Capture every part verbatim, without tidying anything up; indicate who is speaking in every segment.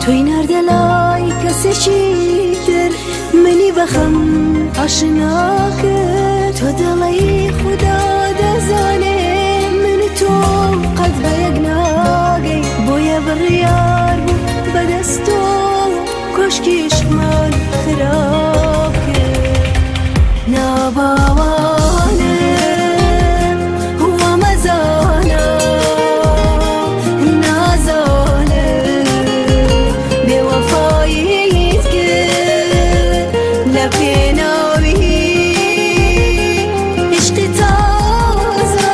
Speaker 1: توی نرده لای کسی در منی بخم آشنا کرد تو دلی خدا دزانه من تو قد بیگ ناگی بوی بریار بود بدستو کشکیش من خراب کرد ناباوانه و مزانه نازانه به وفاییت کرد لپیناوی عشق تازه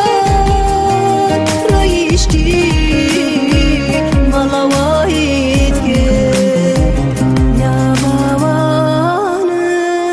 Speaker 1: رایشتی مالوایت کرد ناباوانه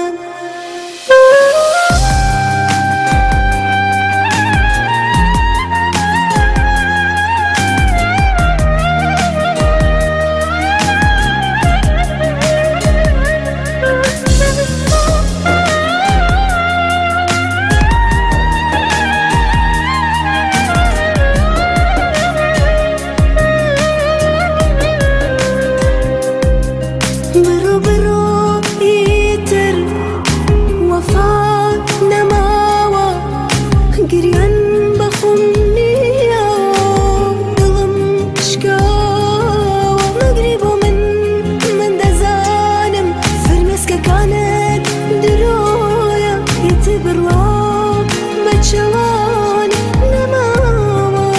Speaker 1: برو برو ایتر وفا نماوا گریان بخون نیا دلم شکاوا مغربو من من دزانم فرمس که کانت درویا ایت بروا بچوان نماوا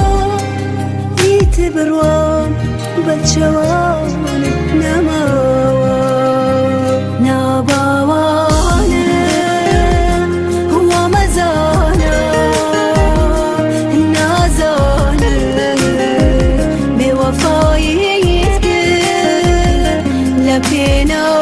Speaker 1: ایت بروا بچوان نماوا You know